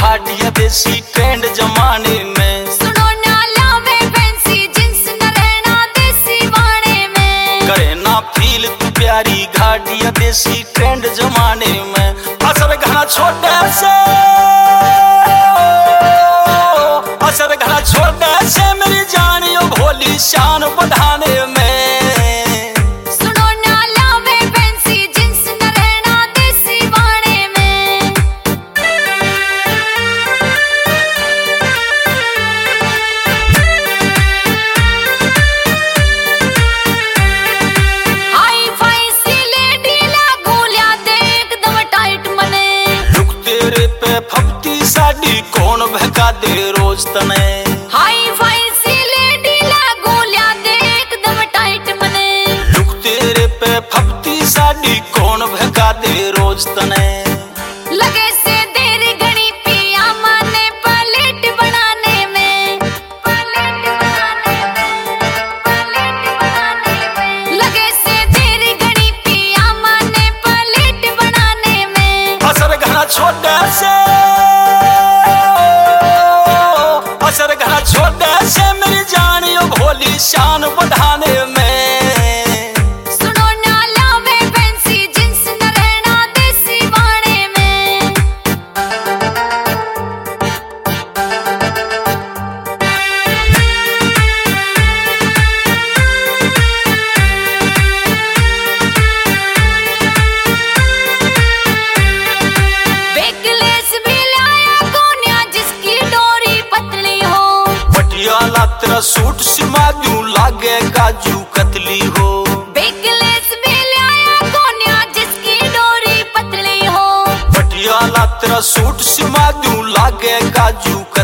घाट या देसी ट्रेंड जमाने में। सुनो ना लावे फैंसी जींस न रहना देसी वाणे में। करे ना फील तू प्यारी घाट या देसी ट्रेंड जमाने में। असर घना छोड़ने से, असर घना छोड़ने से मेरी जानियो भोली शान बढ़ाने में। फपती साड़ी कौन बहका दे रोज तने। हाई फाई सी लेडी लागू लिया दे एकदम टाइट मने। लुक तेरे पे फपती साड़ी कौन बहका दे रोज तने। लगे से देरी घड़ी पिया माने पलेट बनाने में। पलेट बनाने में, पलेट बनाने में। लगे से देरी घड़ी पिया माने पलेट बनाने में। असर घना छोड़ने से, असर घना छोड़ने से मेरी जानियो भोली शान बढ़ाने में। सुनो ना लावे फैंसी जींस न रहना देसी वाणे में। बेकलेस भी लाया कोन्या जिसकी डोरी पतली हो। पटियाला तेरा सूट सिमा दूं लागे काजू कतली हो। बेकलेस भी लाया कोन्या जिसकी डोरी पतली हो। पटियाला तेरा सूट सिमा दूं लागे काजू कतली